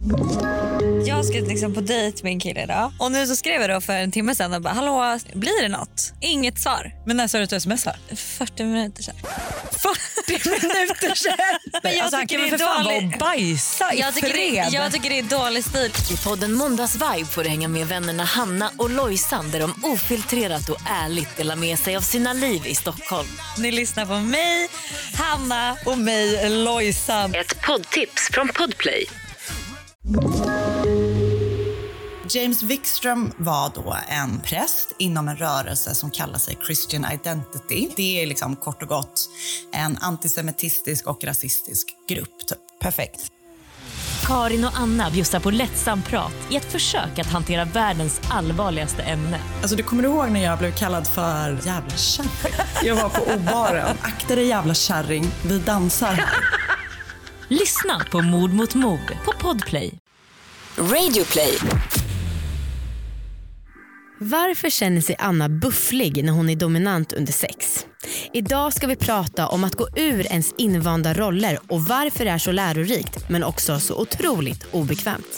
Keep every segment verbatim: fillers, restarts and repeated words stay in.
Jag ska liksom på dejt med en kille idag. Och nu så skrev jag då för en timme sedan och bara, hallå, blir det något? Inget svar. Men när sa du att du smsar? fyrtio minuter sedan. fyrtio minuter sedan? Men jag alltså, tycker han kan det är väl för fan dålig... vara och bajsa i jag tycker, fred. det, jag tycker det är dålig stil. I podden Måndagsvibe får du hänga med vännerna Hanna och Lojsan där de ofiltrerat och ärligt delar med sig av sina liv i Stockholm. Ni lyssnar på mig, Hanna och mig, Lojsan. Ett poddtips från Podplay. James Wikström var då en präst inom en rörelse som kallar sig Christian Identity. Det är liksom kort och gott en antisemitistisk och rasistisk grupp. Typ. Perfekt. Karin och Anna bjussar på lättsam prat i ett försök att hantera världens allvarligaste ämne. Alltså, du kommer du ihåg när jag blev kallad för jävla kärring? Jag var på O-baren. Akta dig jävla kärring, vi dansar. Lyssna på Mord mot mord på Podplay. Radioplay. Varför känner sig Anna bufflig när hon är dominant under sex? Idag ska vi prata om att gå ur ens invanda roller och varför det är så lärorikt men också så otroligt obekvämt.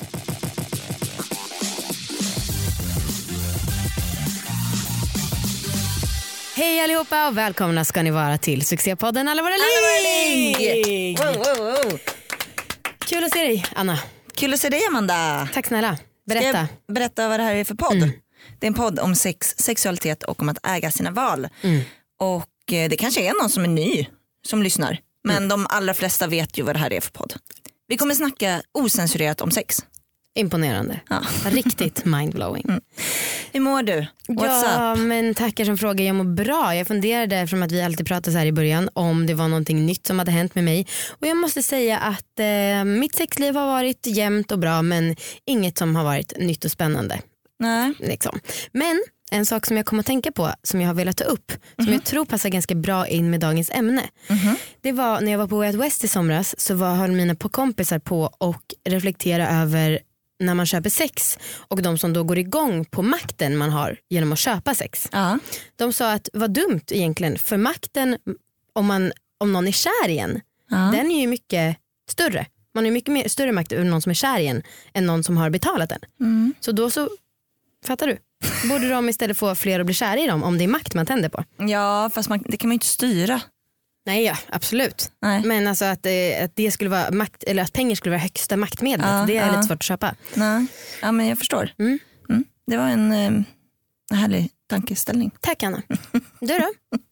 Hej allihopa och välkomna ska ni vara till succépodden Alla våra ligg! Wow, wow, wow. Kul att se dig, Anna. Kul att se dig, Amanda. Tack snälla. Berätta. Ska jag berätta vad det här är för podd? Mm. Det är en podd om sex, sexualitet och om att äga sina val. Mm. Och eh, det kanske är någon som är ny som lyssnar. Men mm. de allra flesta vet ju vad det här är för podd. Vi kommer snacka osensurerat om sex. Imponerande. Ja. Riktigt mindblowing. Mm. Hur mår du? What's ja, up? men tackar som frågar. Jag mår bra. Jag funderade, från att vi alltid pratar så här i början, om det var någonting nytt som hade hänt med mig. Och jag måste säga att eh, mitt sexliv har varit jämnt och bra, men inget som har varit nytt och spännande. Nej. Liksom. Men en sak som jag kommer att tänka på, som jag har velat ta upp, som Mm-hmm. jag tror passar ganska bra in med dagens ämne. Mm-hmm. Det var när jag var på Way Out West i somras, så var, höll mina på kompisar på och reflektera över när man köper sex och de som då går igång på makten man har genom att köpa sex. Ja. De sa att vad dumt egentligen, för makten om, man, om någon är kär i en, Ja. den är ju mycket större. Man har ju mycket mer, större makt över någon som är kär i en än någon som har betalat den. Mm. Så då så, fattar du? Borde de istället få fler att bli kär i dem om det är makt man tänder på? Ja, fast man, det kan man ju inte styra. Nej, ja, absolut. Nej. Men alltså att, eh, att det skulle vara makt, eller att pengar skulle vara högsta maktmedlet, Ja, det är ja. lite svårt att köpa. Nej. Ja, men jag förstår. Mm. Mm. Det var en, eh, en härlig tankeställning. Tack Anna. Du då?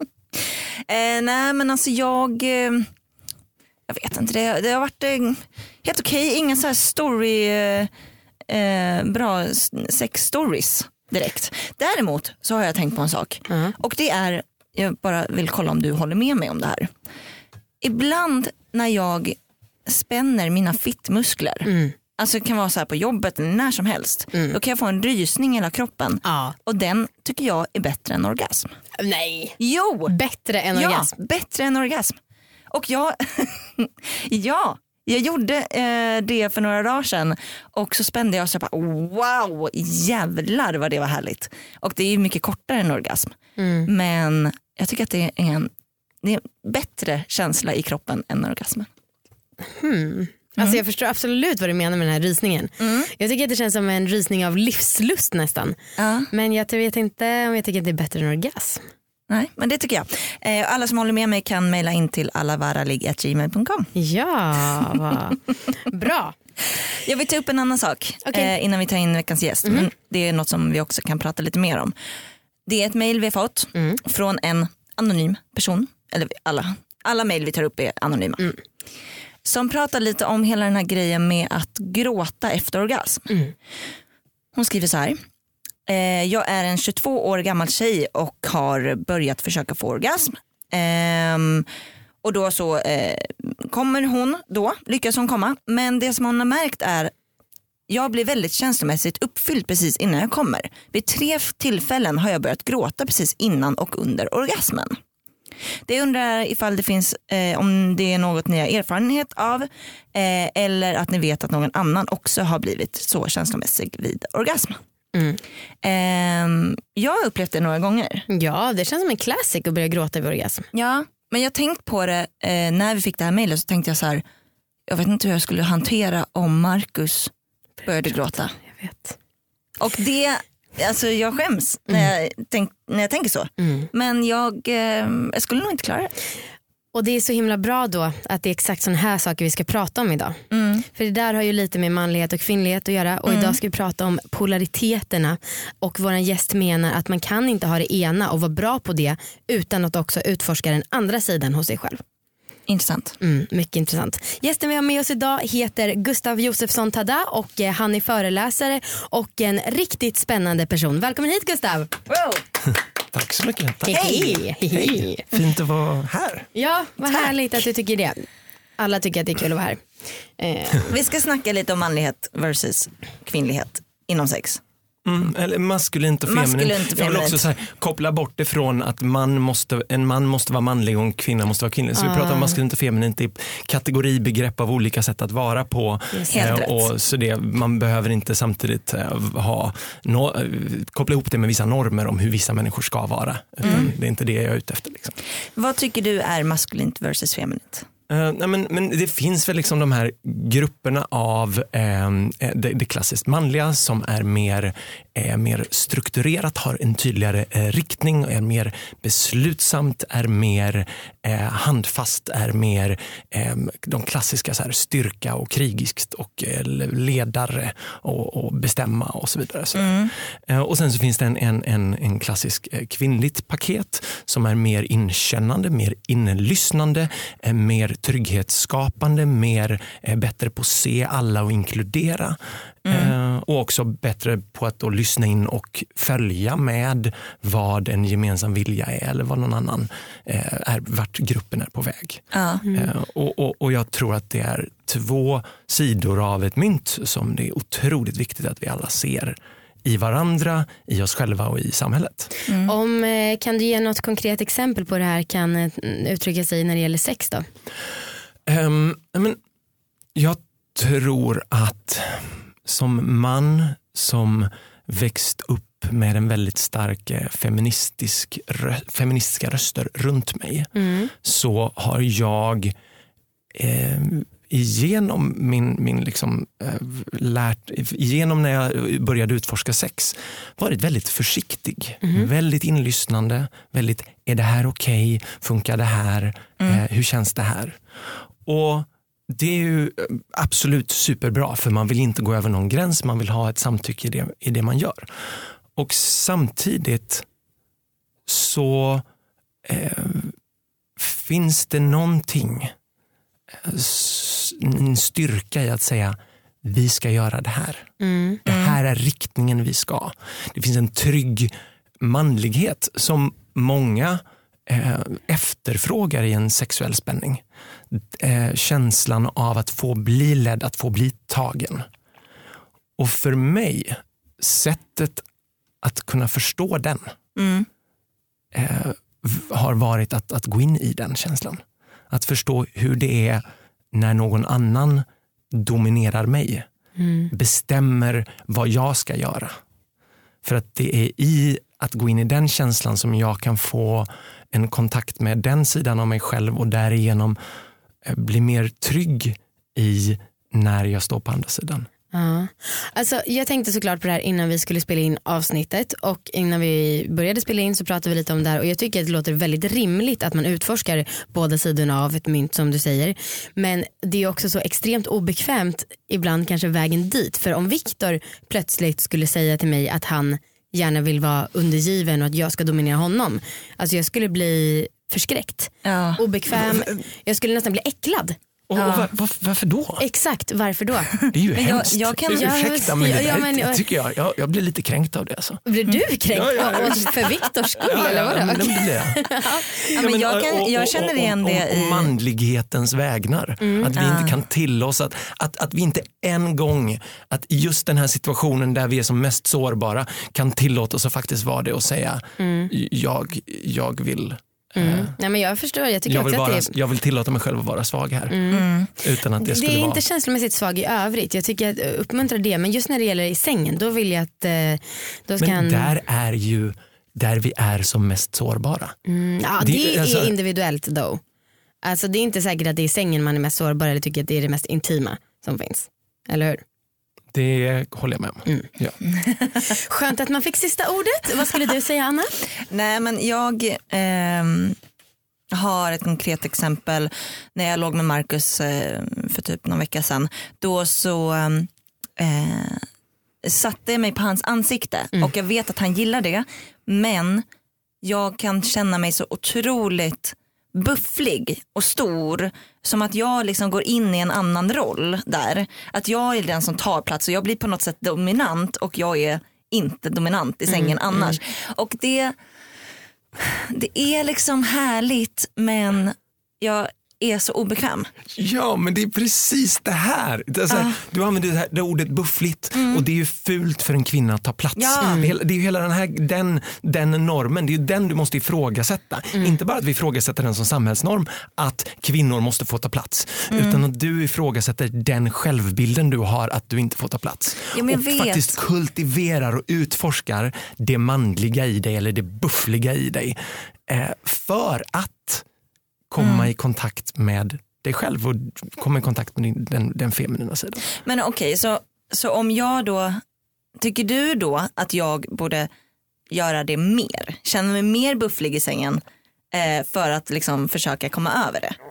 Eh, nej men alltså jag eh, jag vet inte, det, det har varit eh, helt okej, okay. Ingen så här story eh, eh, bra sex stories direkt. Däremot så har jag tänkt på en sak. Uh-huh. Och det är, jag bara vill kolla om du håller med mig om det här. Ibland när jag spänner mina fittmuskler, Mm. alltså det kan vara så här på jobbet eller när som helst, Mm. då kan jag få en rysning i hela kroppen. Ja. Och den tycker jag är bättre än orgasm. Nej. Jo! Bättre än Ja, orgasm. bättre än orgasm. Och jag, ja, jag gjorde eh, det för några dagar sedan. Och så spände jag och så bara, wow, jävlar vad det var härligt. Och det är ju mycket kortare än orgasm. Mm. Men jag tycker att det är en, det är en bättre känsla i kroppen än orgasmen. Hmm. Alltså jag förstår absolut vad du menar med den här rysningen. Mm. Jag tycker att det känns som en rysning av livslust nästan. Ja. Men jag vet inte om jag tycker att det är bättre än orgasm. Nej, men det tycker jag. Eh, alla som håller med mig kan mejla in till allavaraligg at gmail dot com. Ja, vad bra. Jag vill ta upp en annan sak Okay. eh, innan vi tar in veckans gäst. Mm. Men det är något som vi också kan prata lite mer om. Det är ett mejl vi har fått Mm. från en anonym person. Eller alla, alla mejl vi tar upp är anonyma. Mm. Som pratar lite om hela den här grejen med att gråta efter orgasm. Mm. Hon skriver så här. Eh, jag är en tjugotvå år gammal tjej och har börjat försöka få orgasm. Ehm, och då så eh, kommer hon då, lyckas hon komma. Men det som hon har märkt är, jag blir väldigt känslomässigt uppfylld precis innan jag kommer. Vid tre tillfällen har jag börjat gråta precis innan och under orgasmen. Det undrar ifall det finns, eh, om det är något ni har erfarenhet av eh, eller att ni vet att någon annan också har blivit så känslomässig vid orgasm. Mm. Eh, jag har upplevt det några gånger. Ja, det känns som en classic att börja gråta vid orgasm. Ja, men jag tänkt på det eh, när vi fick det här mejlet, så tänkte jag så här, jag vet inte hur jag skulle hantera om Marcus började gråta. Jag vet. Och det, alltså jag skäms mm. när, jag tänk, när jag tänker så. Mm. Men jag, eh, jag skulle nog inte klara det. Och det är så himla bra då att det är exakt sådana här saker vi ska prata om idag. Mm. För det där har ju lite med manlighet och kvinnlighet att göra. Och mm. idag ska vi prata om polariteterna. Och vår gäst menar att man kan inte ha det ena och vara bra på det utan att också utforska den andra sidan hos sig själv. Intressant. Mm, mycket intressant. Gästen vi har med oss idag heter Gustav Josefsson Tada och eh, han är föreläsare och en riktigt spännande person. Välkommen hit Gustav. Wow. Tack så mycket. Tack. Hej. Hej. Fint att vara här. Ja, vad Tack. Härligt att du tycker det. Alla tycker att det är kul att vara här. Eh. Vi ska snacka lite om manlighet versus kvinnlighet inom sex. Mm, eller maskulint och feminint. Maskulint och jag vill också så här, koppla bort ifrån att man måste, en man måste vara manlig och en kvinna måste vara kvinnlig. Så ah. vi pratar om maskulint och feminint i kategoribegrepp av olika sätt att vara på. Eh, och så det, man behöver inte samtidigt eh, ha no, koppla ihop det med vissa normer om hur vissa människor ska vara. Mm. Det är inte det jag är ute efter. Liksom. Vad tycker du är maskulint versus feminint? Uh, nej, men, men det finns väl liksom de här grupperna av eh, det, det klassiskt manliga som är mer, eh, mer strukturerat, har en tydligare eh, riktning, är mer beslutsamt, är mer eh, handfast, är mer eh, de klassiska så här, styrka och krigiskt och eh, ledare och, och bestämma och så vidare. Så mm. eh, och sen så finns det en, en, en, en klassisk eh, kvinnligt paket som är mer inkännande, mer inlyssnande, eh, mer trygghetsskapande, mer eh, bättre på att se alla och inkludera. Mm. Eh, och också bättre på att då lyssna in och följa med vad en gemensam vilja är eller vad någon annan eh, är, vart gruppen är på väg. Mm. Eh, och, och, och jag tror att det är två sidor av ett mynt som det är otroligt viktigt att vi alla ser i varandra, i oss själva och i samhället. Mm. Om, eh, kan du ge något konkret exempel på det här kan eh, uttrycka sig när det gäller sex då? Um, men jag tror att som man som växt upp med en väldigt stark feministisk, feministiska röster runt mig mm. så har jag eh, igenom min, min liksom, äh, lärt, igenom när jag började utforska sex varit väldigt försiktig, mm. väldigt inlyssnande, väldigt, är det här okej? Okay? Funkar det här? Mm. Eh, hur känns det här? Och det är ju absolut superbra för man vill inte gå över någon gräns, man vill ha ett samtycke i det, i det man gör. Och samtidigt så eh, finns det någonting, en styrka i att säga vi ska göra det här. Mm. Det här är riktningen vi ska. Det finns en trygg manlighet som många eh, efterfrågar i en sexuell spänning. Eh, känslan av att få bli ledd, att få bli tagen. Och för mig, sättet att kunna förstå den mm. eh, har varit att, att gå in i den känslan. Att förstå hur det är när någon annan dominerar mig. Mm. Bestämmer vad jag ska göra. För att det är i att gå in i den känslan som jag kan få en kontakt med den sidan av mig själv och därigenom bli mer trygg i när jag står på andra sidan. Ja. Alltså, jag tänkte såklart på det här innan vi skulle spela in avsnittet och innan vi började spela in så pratade vi lite om det här och jag tycker att det låter väldigt rimligt att man utforskar båda sidorna av ett mynt som du säger, men det är också så extremt obekvämt ibland kanske vägen dit, för om Viktor plötsligt skulle säga till mig att han gärna vill vara undergiven och att jag ska dominera honom, alltså jag skulle bli förskräckt, ja. Obekväm, jag skulle nästan bli äcklad. Och, ja. och var, var, varför då? Exakt, varför då? Det är ju men hemskt. Jag, jag kan, Ursäkta, men, ja, det ja, men jag, tycker jag, jag, jag blir lite kränkt av det. Alltså. Blir du kränkt? Ja, ja, ja. För Viktors skull? Ja, ja, eller vad ja, det blir jag. ja, men jag, kan, jag känner igen det i... Om manlighetens vägnar. Mm, att vi ja. inte kan tillåta att, att, att vi inte en gång, att i just den här situationen där vi är som mest sårbara kan tillåta oss att faktiskt vara det och säga mm. jag, jag vill... Mm. Nej, men jag förstår, jag tycker jag vill, också vara, att det är... jag vill tillåta mig själv att vara svag här mm. utan att det skulle det är vara... inte känslomässigt svag i övrigt. Jag tycker att uppmuntra det, men just när det gäller i sängen då vill jag att eh, då ska men han... där är ju där vi är som mest sårbara. Mm. Ja, det, det är alltså... individuellt då. Alltså det är inte säkert att det är i sängen man är mest sårbar eller tycker att det är det mest intima som finns. Eller hur? Det håller jag med om. Mm. Ja. Skönt att man fick sista ordet. Vad skulle du säga, Anna? Nej, men jag ehm, har ett konkret exempel. När jag låg med Marcus eh, för typ någon vecka sedan. Då så eh, satte jag mig på hans ansikte. Mm. Och jag vet att han gillar det. Men jag kan känna mig så otroligt bufflig och stor, som att jag liksom går in i en annan roll där. Att jag är den som tar plats och jag blir på något sätt dominant och jag är inte dominant i sängen mm, annars. Mm. Och det, det är liksom härligt, men jag är så obekväm. Ja, men det är precis det här. Alltså, uh. Du använder det här det ordet buffligt mm. och det är ju fult för en kvinna att ta plats. Ja. Mm. Det är ju hela den här den, den normen, det är ju den du måste ifrågasätta. Mm. Inte bara att vi ifrågasätter den som samhällsnorm, att kvinnor måste få ta plats, mm. utan att du ifrågasätter den självbilden du har att du inte får ta plats. Ja, och vet. faktiskt kultiverar och utforskar det manliga i dig eller det buffliga i dig. Eh, för att komma mm. i kontakt med dig själv och komma i kontakt med din, den, den feminina sidan. Men okej, okay, så, så om jag då, tycker du då att jag borde göra det mer? Känna mig mer bufflig i sängen eh, för att liksom försöka komma över det?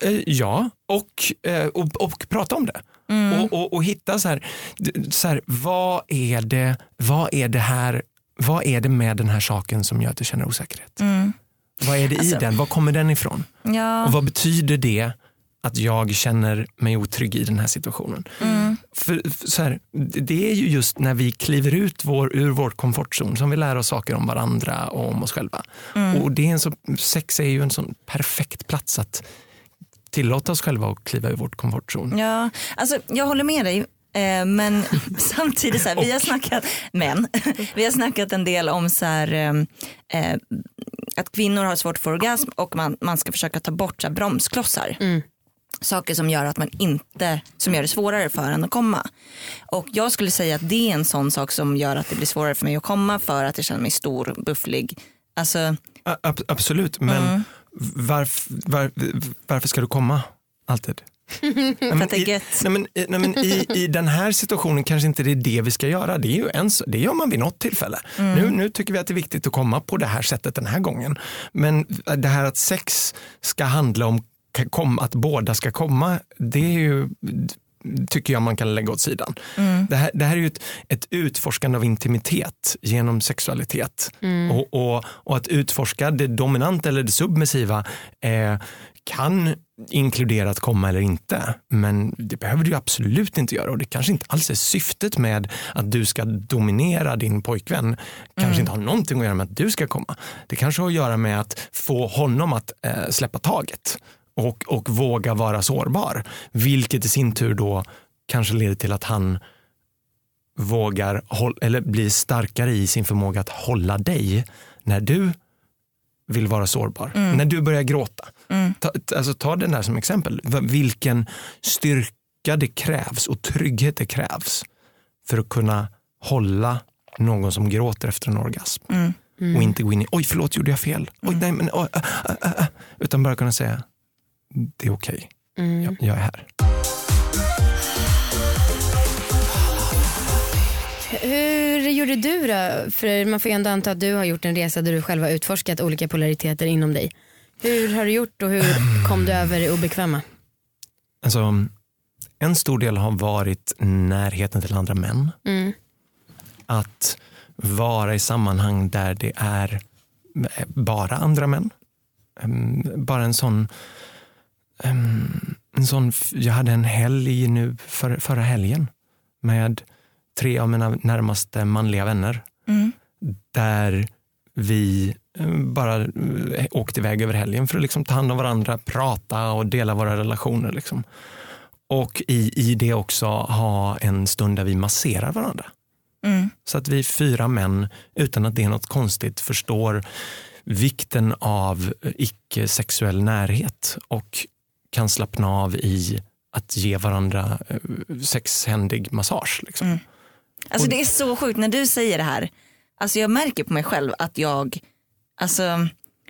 Ja, och, och, och prata om det. Mm. Och, och, och hitta så här, så här, vad är det, vad är det här, vad är det med den här saken som gör att du känner osäkerhet? Mm. Vad är det alltså, i den? Var kommer den ifrån? Ja. Och vad betyder det att jag känner mig otrygg i den här situationen? Mm. För, för så här, det är ju just när vi kliver ut vår, ur vår komfortzon som vi lär oss saker om varandra och om oss själva. Mm. Och det är en så, sex är ju en sån perfekt plats att tillåta oss själva att kliva ur vårt komfortzon. Ja, alltså jag håller med dig. Eh, men samtidigt så här, vi har snackat men vi har snackat en del om så här, eh, att kvinnor har svårt för orgasm och man, man ska försöka ta bort så här, bromsklossar. Mm. Saker som gör att man inte, som gör det svårare för en att komma. Och jag skulle säga att det är en sån sak som gör att det blir svårare för mig att komma, för att jag känner mig stor, bufflig. Alltså... A- absolut, men mm. varför, var, varför ska du komma alltid? nej, men i, nej, men, nej, men i, i den här situationen kanske inte det är det vi ska göra. Det är ju en, det gör man vid något tillfälle. Mm. Nu, nu tycker vi att det är viktigt att komma på det här sättet den här gången. Men det här att sex ska handla om kom, att båda ska komma, det är ju, tycker jag man kan lägga åt sidan. Mm. Det, här, det här är ju ett, ett utforskande av intimitet genom sexualitet. Mm. Och, och, och att utforska det dominanta eller det submissiva eh, kan inkludera att komma eller inte, men det behöver du absolut inte göra, och det kanske inte alls är syftet med att du ska dominera din pojkvän. Kanske mm. inte har någonting att göra med att du ska komma. Det kanske har att göra med att få honom att eh, släppa taget och, och våga vara sårbar, vilket i sin tur då kanske leder till att han vågar håll, eller blir starkare i sin förmåga att hålla dig när du vill vara sårbar. Mm. När du börjar gråta. Mm. Ta, alltså, ta den där som exempel. Vilken styrka det krävs och trygghet det krävs för att kunna hålla någon som gråter efter en orgasm. Mm. Mm. Och inte gå in i, oj förlåt, gjorde jag fel? Oj, nej, men, oj, äh, äh, äh. Utan bara kunna säga, det är okej. Okay. Mm. Jag, jag är här. Hur gjorde du då? För man får ju ändå anta att du har gjort en resa där du själv har utforskat olika polariteter inom dig. Hur har du gjort och hur kom du över det obekväma? Alltså, en stor del har varit närheten till andra män. Mm. Att vara i sammanhang där det är bara andra män. Bara en sån... En sån jag hade en helg nu för, förra helgen med tre av mina närmaste manliga vänner. Mm. Där vi bara åkte iväg över helgen för att liksom ta hand om varandra, prata och dela våra relationer. Liksom. Och i, i det också ha en stund där vi masserar varandra. Mm. Så att vi fyra män, utan att det är något konstigt, förstår vikten av icke-sexuell närhet och kan slappna av i att ge varandra sexhändig massage. Liksom. Mm. Alltså det är så sjukt när du säger det här. Alltså jag märker på mig själv att jag, alltså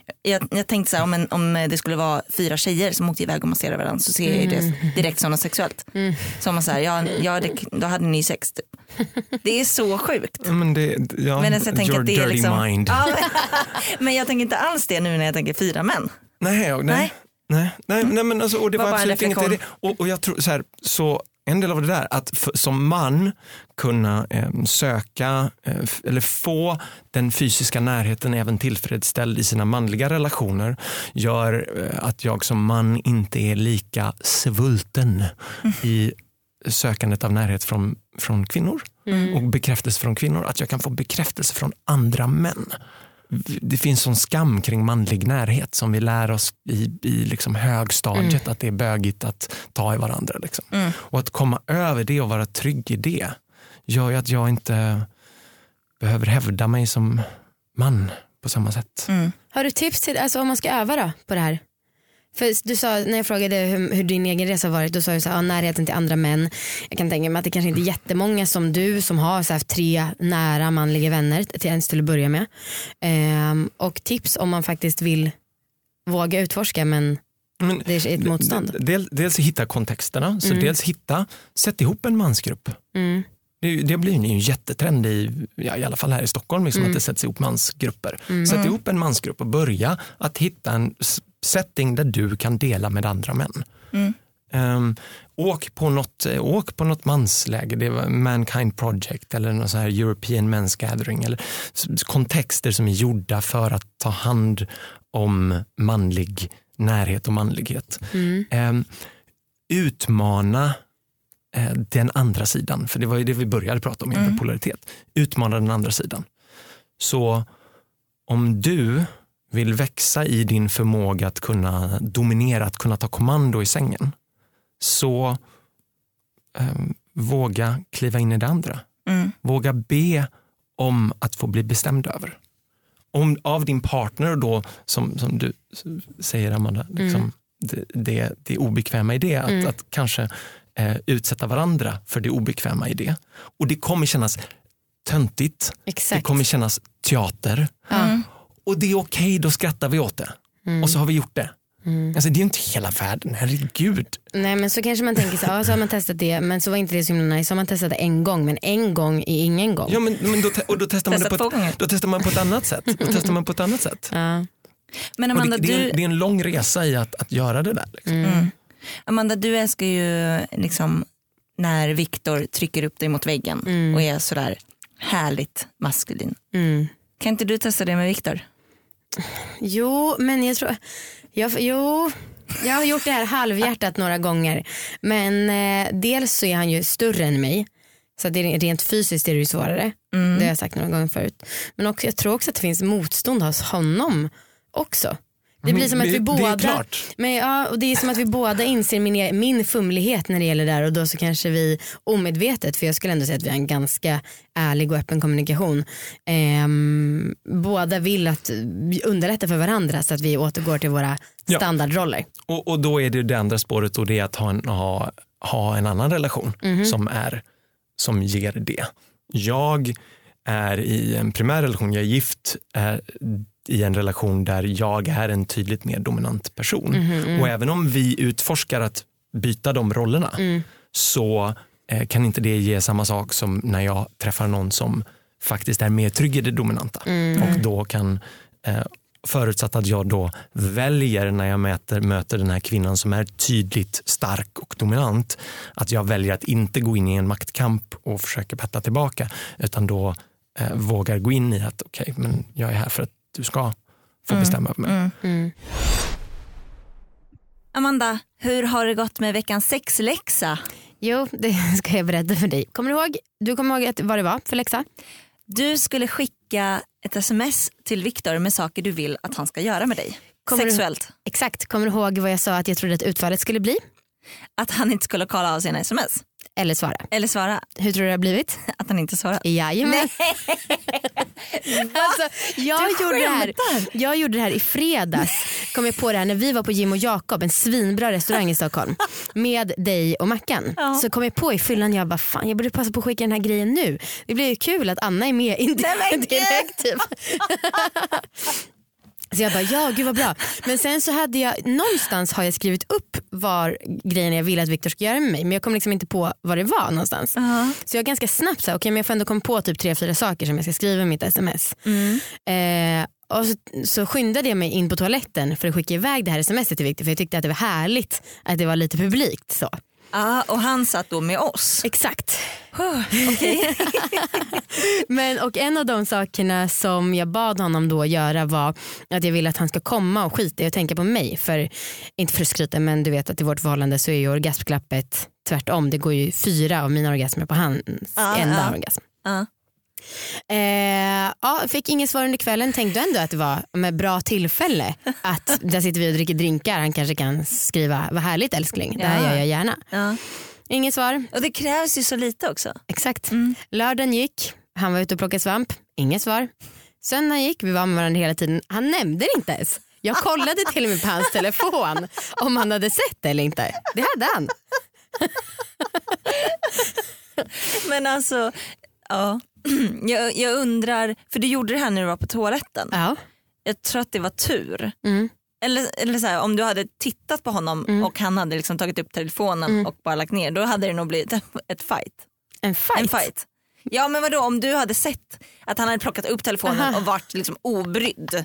jag, jag tänkte så här, om, en, om det skulle vara fyra tjejer som åkte iväg och masserade varandra så ser jag ju det direkt som något sexuellt. Mm. Som man säger, ja, ja det, då hade ni sex typ. Det är så sjukt. Men det, ja, men jag tänker your att det är dirty liksom, mind. Ja, men jag tänker inte alls det nu när jag tänker fyra män. Nej, nej. nej. nej, nej, nej men alltså, och det var, var absolut inget i det. Och, och jag tror så här, så en del av det där, att för, som man kunna eh, söka eh, eller få den fysiska närheten även tillfredsställd i sina manliga relationer gör eh, att jag som man inte är lika svulten mm. i sökandet av närhet från, från kvinnor mm. och bekräftelse från kvinnor. Att jag kan få bekräftelse från andra män. Det finns sån skam kring manlig närhet som vi lär oss i, i liksom högstadiet mm. att det är bögigt att ta i varandra. Liksom. Mm. Och att komma över det och vara trygg i det gör ju att jag inte behöver hävda mig som man på samma sätt. Mm. Har du tips till, alltså om man ska öva då på det här? För du sa, när jag frågade hur, hur din egen resa har varit, då sa du så här, ja, närheten till andra män. Jag kan tänka mig att det kanske inte är jättemånga som du som har så här, tre nära manliga vänner till ens till att börja med. Ehm, och tips om man faktiskt vill våga utforska men, men det är ett motstånd. Del, dels hitta kontexterna, så mm. dels hitta, sätt ihop en mansgrupp. Mm. Det, det blir ju en jättetrend i, ja, i alla fall här i Stockholm liksom, mm. att det sätts ihop mansgrupper. Mm. Sätt ihop en mansgrupp och börja att hitta en setting där du kan dela med andra män. Mm. Um, åk, på något, åk på något mansläge, det var Mankind Project eller någon så här European Men's Gathering eller kontexter som är gjorda för att ta hand om manlig närhet och manlighet. Mm. Um, utmana uh, den andra sidan, för det var ju det vi började prata om, mm. polaritet. Utmana den andra sidan. Så om du vill växa i din förmåga att kunna dominera, att kunna ta kommando i sängen, så eh, våga kliva in i det andra. Mm. Våga be om att få bli bestämd över. Om, av din partner då, som, som du säger Amanda, liksom, mm. det, det, det obekväma i det, att, mm. att kanske eh, utsätta varandra för det obekväma i det. Och det kommer kännas töntigt. Exakt. Det kommer kännas teater. Mm. Och det är okej, då skrattar vi åt det. Mm. Och så har vi gjort det. Mm. Alltså det är ju inte hela världen, herregud. Nej, men så kanske man tänker så, ja, så har man testat det, men så var inte det så himla nice. Så har man testat det en gång, men en gång är ingen gång. Ja, men, men då, och då testar man det på ett, då testar man på ett annat sätt. Då testar man på ett annat sätt. Ja. Men Amanda, det, det, är en, du... det är en lång resa i att, att göra det där. Liksom. Mm. Mm. Amanda, du älskar ju liksom när Viktor trycker upp dig mot väggen mm. och är sådär härligt maskulin. Mm. Kan inte du testa det med Viktor? Jo, men jag tror jag, jo, jag har gjort det här halvhjärtat några gånger. Men eh, dels så är han ju större än mig, så det är, rent fysiskt är det ju svårare. Mm. Det har jag sagt några gånger förut. Men också, jag tror också att det finns motstånd hos honom också. Det blir som att vi det, båda det är klart. Men, ja, och det är som att vi båda inser min, min fumlighet när det gäller det här. Och då så kanske vi omedvetet, för jag skulle ändå säga att vi har en ganska ärlig och öppen kommunikation, ehm, båda vill att underlätta för varandra så att vi återgår till våra standardroller. Ja. Och, och då är det det andra spåret, och det är att ha en, ha, ha en annan relation mm-hmm. som, är, som ger det. Jag är i en primär relation, jag är gift, är i en relation där jag är en tydligt mer dominant person. Mm, mm. Och även om vi utforskar att byta de rollerna mm. så eh, kan inte det ge samma sak som när jag träffar någon som faktiskt är mer trygg i det dominanta. Mm. Och då kan, eh, förutsatt att jag då väljer när jag möter, möter den här kvinnan som är tydligt stark och dominant, att jag väljer att inte gå in i en maktkamp och försöka petta tillbaka, utan då eh, vågar gå in i att okej, okay, men jag är här för att du ska få mm. bestämma över mig. Mm. Mm. Amanda, hur har det gått med veckans sexläxa? Jo, det ska jag berätta för dig. Kommer du ihåg? Du kommer ihåg vad det var för läxa? Du skulle skicka ett sms till Viktor med saker du vill att han ska göra med dig. Kommer Sexuellt. Du, exakt. Kommer du ihåg vad jag sa att jag trodde att utfallet skulle bli? Att han inte skulle kolla av sina sms. Eller svara. Eller svara. Hur tror du det har blivit? Att han inte svarar. Jajamän. Alltså, jag, gjorde det här, jag gjorde det här i fredags. Kom jag på det här när vi var på Jim och Jakob, en svinbra restaurang i Stockholm, med dig och Mackan. Ja. Så kom jag på i fyllan, jag bara fan, jag borde passa på att skicka den här grejen nu. Det blir ju kul att Anna är med. Inte direkt. Så jag bara, ja gud vad bra. Men sen så hade jag, någonstans har jag skrivit upp var grejen jag ville att Victor ska göra med mig. Men jag kom liksom inte på vad det var någonstans. Uh-huh. Så jag ganska snabbt så okej okay, men jag får ändå komma på typ tre, fyra saker som jag ska skriva i mitt sms. Mm. Eh, och så, så skyndade jag mig in på toaletten för att skicka iväg det här smset till Victor. För jag tyckte att det var härligt att det var lite publikt så. Ja, och han satt då med oss. Exakt. Oh, okay. Men och en av de sakerna som jag bad honom då göra var att jag ville att han ska komma och skita och tänka på mig. För, inte för att skryta, men du vet att i vårt förhållande så är ju orgasmklappet tvärtom. Det går ju fyra av mina orgasmer på hans ah, enda ah. orgasm. Ah. Eh, ja, fick inget svar under kvällen. Tänkte ändå att det var med bra tillfälle att där sitter vi och dricker drinkar. Han kanske kan skriva vad härligt älskling, det här ja. gör jag gärna ja. Inget svar. Och det krävs ju så lite också. Exakt. mm. Lördagen gick, han var ute och plockade svamp. Inget svar. Söndagen gick, vi var med varandra hela tiden. Han nämnde det inte ens. Jag kollade till och med på hans telefon om han hade sett det eller inte. Det hade han. Men alltså ja Jag, jag undrar, för du gjorde det här när du var på toaletten. Ja. Jag tror att det var tur. Mm. Eller, eller så här, om du hade tittat på honom mm. och han hade liksom tagit upp telefonen mm. och bara lagt ner, då hade det nog blivit ett fight. En fight? En fight. Ja men vadå, om du hade sett att han hade plockat upp telefonen Aha. och varit liksom obrydd.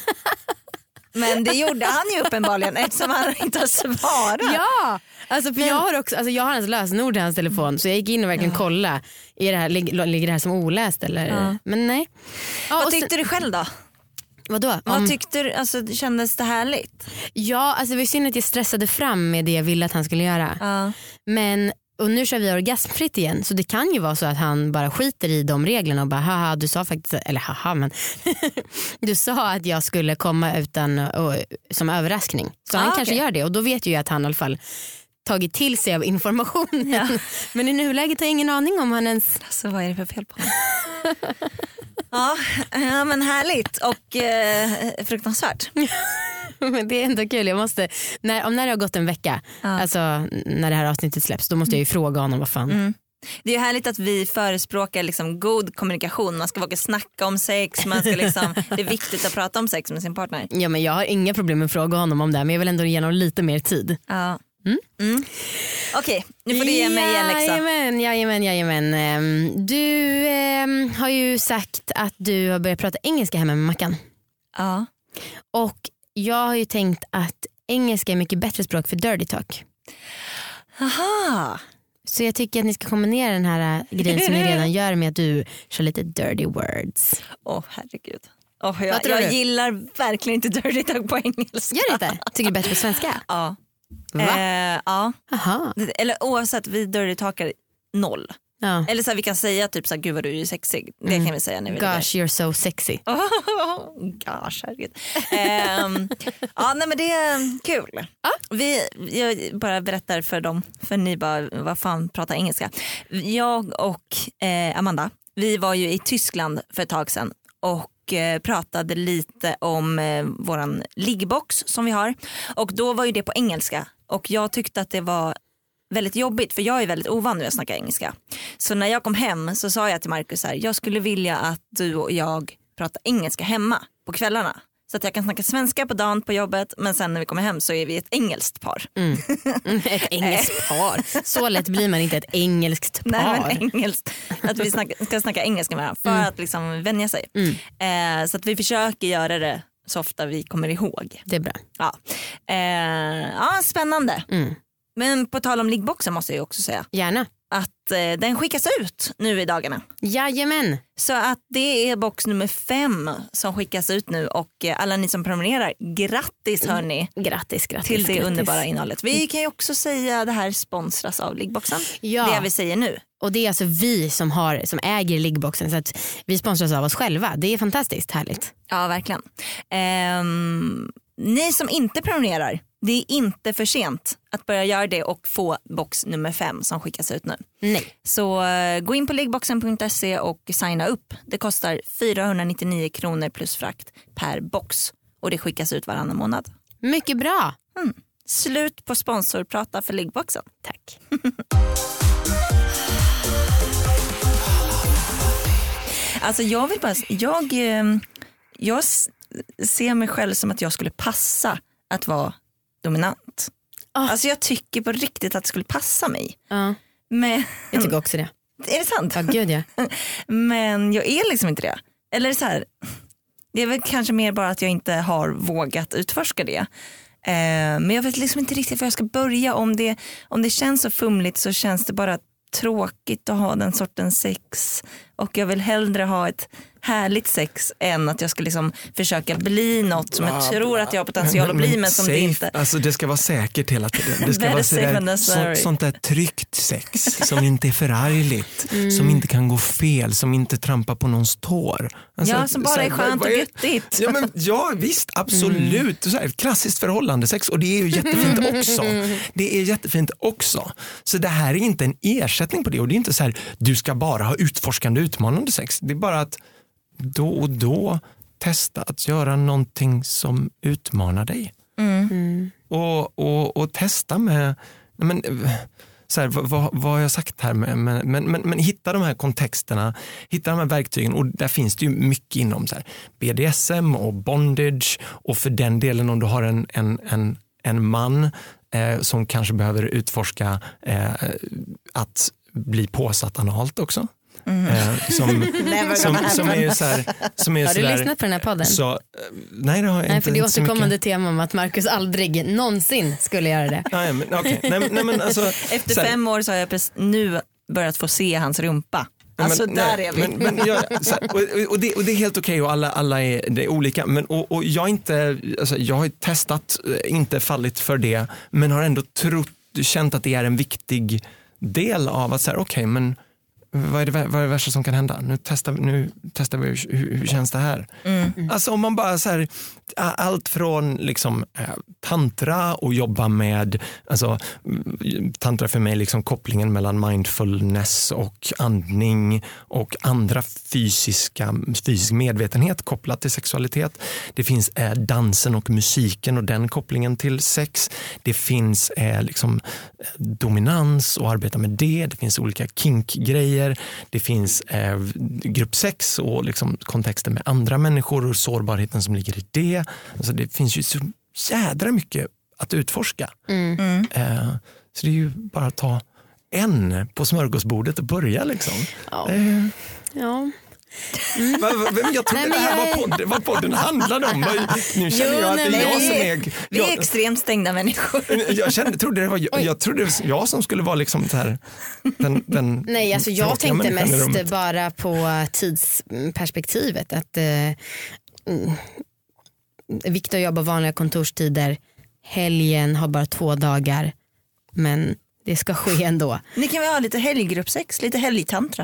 Men det gjorde han ju uppenbarligen eftersom han inte har svarat. Ja, alltså för men, jag har också, alltså jag har hans lösenord i hans telefon så jag gick in och verkligen ja. kolla är det här, ligger det här som oläst eller ja. men nej. Ja, vad tyckte sen, du själv då? Vadå? Om, vad tyckte du, alltså kändes det härligt? Ja, alltså det var synd att jag stressade fram med det jag ville att han skulle göra. Ja. Men och nu kör vi orgasmfritt igen så det kan ju vara så att han bara skiter i de reglerna och bara haha du sa faktiskt, eller haha men du sa att jag skulle komma utan och, som överraskning så ah, han kanske okay. gör det och då vet ju att han i alla fall tagit till sig av informationen ja. Men i nuläget har jag ingen aning om han ens alltså vad är det för fel på honom? ja, ja men härligt och eh, fruktansvärt. Men det är ändå kul. Jag måste, när, om när det har gått en vecka ja. Alltså när det här avsnittet släpps, då måste jag ju fråga honom vad fan. Mm. Det är ju härligt att vi förespråkar liksom god kommunikation. Man ska våga snacka om sex, man ska liksom, det är viktigt att prata om sex med sin partner. Ja men jag har inga problem med att fråga honom om det, men jag vill ändå ge honom lite mer tid. Ja. Mm. Mm. Okej, okay, nu får du ge mig en läxa. Jajamän, jajamän, jajamän. Du eh, har ju sagt att du har börjat prata engelska hemma med Mackan. Ja. Och jag har ju tänkt att engelska är mycket bättre språk för dirty talk. Aha. Så jag tycker att ni ska kombinera den här grejen som ni redan gör med att du kör lite dirty words. Åh oh, herregud. Oh, jag jag gillar verkligen inte dirty talk på engelska. Gör det inte? Tycker du bättre på svenska? Ja. Va? Eh, ja. Aha. Eller oavsett, vi dirty talkar noll. Ja. Eller så här, vi kan säga typ så här, gud vad du är sexig. Det mm. kan vi säga när vi Gosh, you're so sexy. Gosh, herregud. um, ja, nej men det är kul. Ah? Vi, jag bara berättar för dem, för ni bara, vad fan pratar engelska. Jag och eh, Amanda, vi var ju i Tyskland för ett tag sedan och eh, pratade lite om eh, våran liggbox som vi har. Och då var ju det på engelska. Och jag tyckte att det var väldigt jobbigt, för jag är väldigt ovan vid att snacka engelska. Så när jag kom hem så sa jag till Marcus här, jag skulle vilja att du och jag pratar engelska hemma på kvällarna. Så att jag kan snacka svenska på dagen på jobbet, men sen när vi kommer hem så är vi ett engelskt par. Mm. Ett engelskt par. Så lätt blir man inte ett engelskt par. Nej, men engelskt. Att vi snacka, ska snacka engelska med varandra för mm. att liksom vänja sig. Mm. Eh, så att vi försöker göra det så ofta vi kommer ihåg. Det är bra. Ja, eh, ja spännande. Mm. Men på tal om liggboxen måste jag också säga. Gärna. Att eh, den skickas ut nu i dagarna. Jajamän. Så att det är box nummer fem som skickas ut nu. Och eh, alla ni som prenumererar, grattis hörni. Mm. Grattis, grattis. Till det grattis. underbara innehållet. Vi kan ju också säga att det här sponsras av liggboxen. Ja. Det vi säger nu. Och det är alltså vi som, har, som äger liggboxen. Så att vi sponsras av oss själva. Det är fantastiskt härligt. Ja, verkligen. Ehm, ni som inte prenumererar, det är inte för sent att börja göra det och få box nummer fem som skickas ut nu. Nej. Så uh, gå in på liggboxen punkt se och signa upp. Det kostar fyrahundranittionio kronor plus frakt per box. Och det skickas ut varannan månad. Mycket bra. Mm. Slut på sponsorprata för liggboxen. Tack. Alltså jag vill bara... Jag... Jag ser mig själv som att jag skulle passa att vara dominant. Oh. Alltså jag tycker på riktigt att det skulle passa mig. Ja. Men, Jag tycker också det. är det sant? Ja, gud ja. Men jag är liksom inte det. Eller så här, det är väl kanske mer bara att jag inte har vågat utforska det. Eh, men jag vet liksom inte riktigt var jag ska börja. Om det, om det känns så fumligt så känns det bara tråkigt att ha den sortens sex. Och jag vill hellre ha ett härligt sex än att jag ska liksom försöka bli något som jag tror att jag har potential att bli, men som safe, det inte. Alltså det ska vara säkert hela tiden. Det ska Better vara safe than sådär, necessary. så, sånt där tryggt sex som inte är förargligt, Mm. som inte kan gå fel, som inte trampar på någons tår. Alltså, Ja, som bara så här, är skönt vad och är- göttigt. Ja, men, ja visst, absolut. Så här, klassiskt förhållande sex, och det är ju jättefint också. Det är jättefint också. Så det här är inte en ersättning på det, och det är inte så här, du ska bara ha utforskande, utmanande sex. Det är bara att då och då testa att göra någonting som utmanar dig. Mm. Och, och, och testa med, men, så här, vad, vad, vad har jag sagt här med, men, men, men, men hitta de här kontexterna, hitta de här verktygen, och där finns det ju mycket inom så här, B D S M och bondage, och för den delen om du har en, en, en, en man eh, som kanske behöver utforska eh, att bli påsatt analt också. Mm. Eh, som, som, som är ju så här, som är Har du så där, lyssnat på den här podden? så, eh, nej, det har jag Nej, inte. för det är inte så mycket. återkommande tema om att Marcus aldrig någonsin skulle göra det. Nej, men, okay. nej, nej, men alltså, Efter så här, fem år så har jag precis nu börjat få se hans rumpa. Alltså men, där nej, är vi. Men, men jag, så här, och, och, det, och det är helt okej, och alla, alla är, det är olika. Men, och, och jag, inte, alltså, jag har testat, inte fallit för det, men har ändå trott, känt att det är en viktig del av att säga, okej, okay, men vad är, det, vad är det värsta som kan hända? Nu testar, nu testar vi hur, hur känns det här? Mm. Alltså om man bara så här, allt från liksom eh, tantra och jobba med, alltså tantra för mig liksom kopplingen mellan mindfulness och andning och andra fysiska fysisk medvetenhet kopplat till sexualitet. Det finns eh, dansen och musiken och den kopplingen till sex. Det finns eh, liksom dominans och arbeta med det. Det finns olika kink-grejer. Det finns eh, grupp sex och liksom kontexten med andra människor och sårbarheten som ligger i det. Alltså det finns ju så jädra mycket att utforska. Mm. Eh, så det är ju bara att ta en på smörgåsbordet och börja liksom. Ja. Eh. Ja. Mm. Jag trodde Nej, det här jag... var podden, vad podden handlade om. Nu känner Jo, jag att det är nej, jag vi, som är... Vi är extremt stängda människor. Jag kände, trodde det var jag, jag trodde det var jag som skulle vara liksom så här, den, den Nej, alltså jag tråkiga tänkte människan i mest rummet. bara på tidsperspektivet. Att eh, mm, Viktor jobbar vanliga kontorstider. Helgen har bara två dagar. Men det ska ske ändå. Ni kan väl ha lite helggruppsex, lite helgtantra.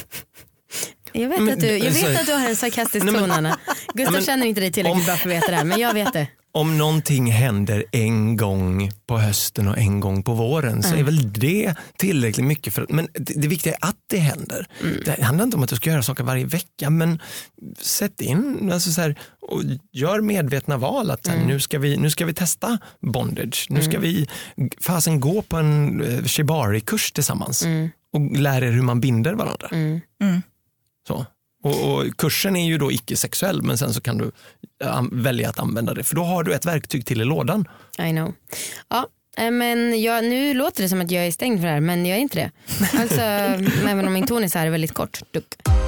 Jag vet, Men, att, du, jag så- vet att du har en sarkastisk Nej, men- ton, Anna. Gustav men- känner inte dig tillräckligt om- bra för att veta det här, men jag vet det. Om någonting händer en gång på hösten och en gång på våren så är väl det tillräckligt mycket. För, men det, det viktiga är att det händer. Mm. Det handlar inte om att du ska göra saker varje vecka, men sätt in, alltså så här, och gör medvetna val. Att så här, Mm. nu, ska vi, nu ska vi testa bondage. Nu ska vi fasen gå på en uh, shibari-kurs tillsammans Mm. och lära er hur man binder varandra. Mm. Så. Och, och kursen är ju då icke-sexuell, men sen så kan du äh, välja att använda det. För då har du ett verktyg till i lådan. I know. Ja, eh, men jag, nu låter det som att jag är stängd för det här, men jag är inte det. Alltså, även om min ton är så här väldigt kort. Duck.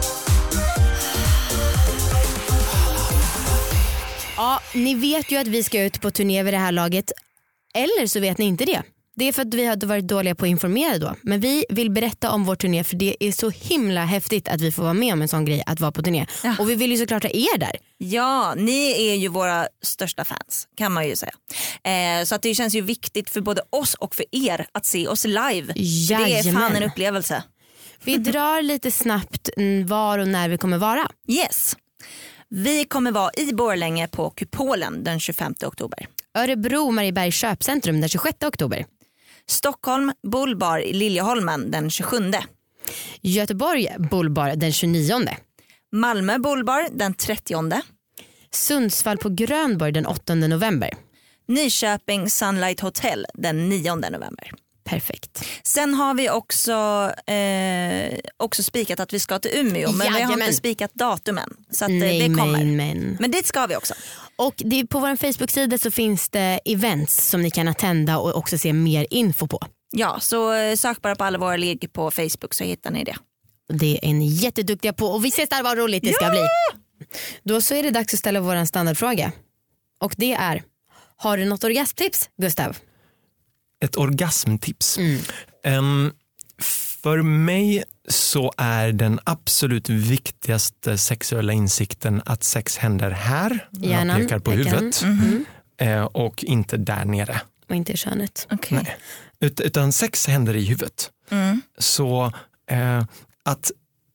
Ja, ni vet ju att vi ska ut på turné vid det här laget. Eller så vet ni inte det. Det är för att vi hade varit dåliga på att informera då. Men vi vill berätta om vår turné, för det är så himla häftigt att vi får vara med om en sån grej, att vara på turné. Ja. Och vi vill ju såklart ha er där. Ja, ni är ju våra största fans, kan man ju säga. Eh, så att det känns ju viktigt för både oss och för er att se oss live. Det är Jajamän. fan en upplevelse. Vi drar lite snabbt mm, var och när vi kommer vara. Yes. Vi kommer vara i Borlänge på Kupolen den tjugofemte oktober. Örebro Marieberg köpcentrum den tjugosjätte oktober. Stockholm Bullbar i Liljeholmen den tjugosjunde. Göteborg Bullbar den tjugonionde. Malmö Bullbar den trettionde. Sundsvall på Grönborg den åttonde november. Nyköping Sunlight Hotel den nionde november. Perfekt. Sen har vi också, eh, också spikat att vi ska till Umeå, men vi har Jajamän. inte spikat datumen. Så att, eh, Nej, det kommer. men, men. Men dit ska vi också. Och det, på vår Facebook-sida så finns det events som ni kan attenda och också se mer info på. Ja, så eh, sök bara på alla våra ligg på Facebook så hittar ni det. Det är ni jätteduktiga på och vi ses där, vad roligt det ska Ja! bli. Då så är det dags att ställa vår standardfråga. Och det är, har du något orgasmtips, Gustav? Ett orgasmtips. Mm. Um, för mig så är den absolut viktigaste sexuella insikten att sex händer här. Hjärnan, Jag pekar på veckan. huvudet. Mm-hmm. Eh, och inte där nere. Och inte i könet. Okay. Nej. Ut, utan sex händer i huvudet. Mm. Så eh, att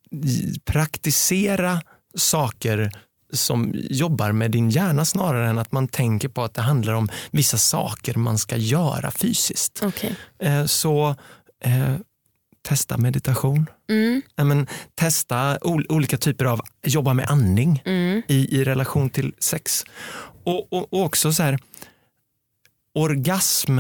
praktisera saker som jobbar med din hjärna snarare än att man tänker på att det handlar om vissa saker man ska göra fysiskt. Okay. Eh, så eh, testa meditation. Mm. Eh, men, testa ol- olika typer av jobba med andning Mm. i, i relation till sex. Och, och, och också så här, orgasm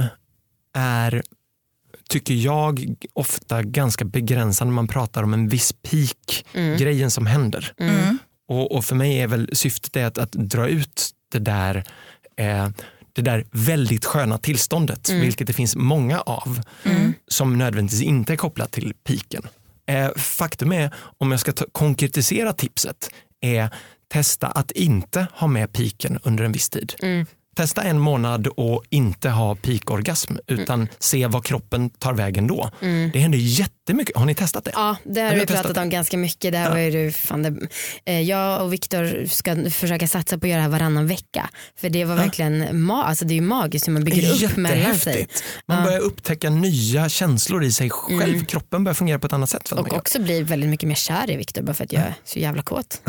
är, tycker jag, ofta ganska begränsande när man pratar om en viss peak, Mm. grejen som händer. Mm. Och, och för mig är väl syftet är att, att dra ut det där, eh, det där väldigt sköna tillståndet, Mm. vilket det finns många av, Mm. som nödvändigtvis inte är kopplat till piken. Eh, faktum är, om jag ska ta, konkretisera tipset, är testa att inte ha med piken under en viss tid. Mm. Testa en månad och inte ha pikorgasm utan mm. se vad kroppen tar vägen då. Mm. Det händer jättemycket. Har ni testat det? Ja, det har Har vi ni pratat testat? om ganska mycket. Det här Ja. var ju fan det, eh, jag och Viktor ska försöka satsa på att göra det här varannan vecka. För det var Ja. verkligen ma- alltså det är ju magiskt hur man bygger upp mellan sig. Jättehäftigt. Man Ja. börjar upptäcka nya känslor i sig själv. Mm. Kroppen börjar fungera på ett annat sätt. För att man Och gör. också blir väldigt mycket mer kär i Viktor bara för att jag är så jävla kåt.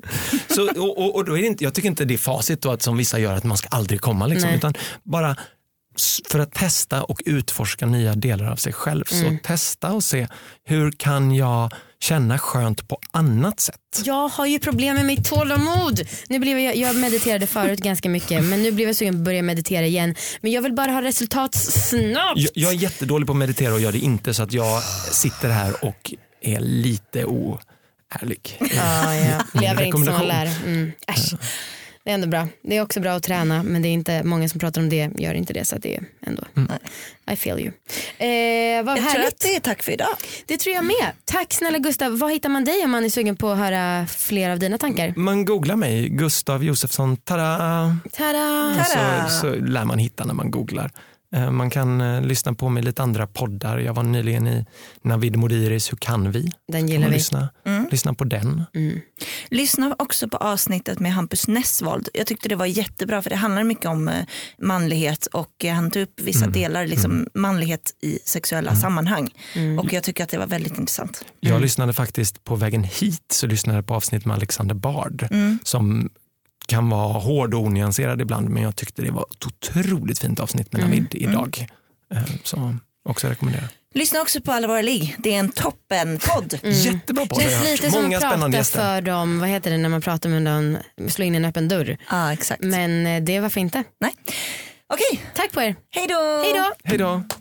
Så, och, och, och då är det inte, jag tycker inte det är facit då att som vissa gör att man ska aldrig komma. Liksom, utan bara s- för att testa och utforska nya delar av sig själv. Mm. Så testa och se hur kan jag känna skönt på annat sätt. Jag har ju problem med mitt tålamod. Nu blev jag, jag mediterade förut ganska mycket men nu blev jag sugen på att börja meditera igen. Men jag vill bara ha resultat snabbt. Jag, jag är jättedålig på att meditera och gör det inte, så att jag sitter här och är lite oärlig. Ja, ja. Min Lever inte som man rekommendation. lär. Mm. Äsch. Det är ändå bra. Det är också bra att träna men det är inte många som pratar om det, gör inte det, så att det är ändå Mm. I feel you. Eh, vad Jag tror härligt. att det är tack för idag. Det tror jag med. Tack snälla Gustav. Var hittar man dig om man är sugen på att höra fler av dina tankar? Man googlar mig, Gustav Josefsson, tada! Tada! Tada! Så, så lär man hitta när man googlar. Eh, Man kan eh, lyssna på mig i lite andra poddar. Jag var nyligen i Navid Modiris Hur kan vi? Den Kan gillar man vi. lyssna, lyssna på den. Mm. Lyssna också på avsnittet med Hampus Nessvold. Jag tyckte det var jättebra för det handlar mycket om eh, manlighet och eh, han tog upp vissa Mm. delar, liksom manlighet i sexuella sammanhang. Mm. Och jag tycker att det var väldigt intressant. Jag Mm. lyssnade faktiskt på vägen hit, så lyssnade jag på avsnitt med Alexander Bard Mm. som kan vara hård och onyanserad ibland, men jag tyckte det var ett otroligt fint avsnitt med Mm. Navid idag. Eh, Så också rekommenderar. Lyssna också på Alla våra ligg. Det är en toppen podd. Mm. Jättebra podd. Jag Känns har lite hört. som Många att spännande prata gäster. för dem, vad heter det när man pratar med någon, slå in en öppen dörr. Ja, exakt. Men eh, det varför inte. Nej. Okej, Tack på er. hej då! Hej då! Hej då!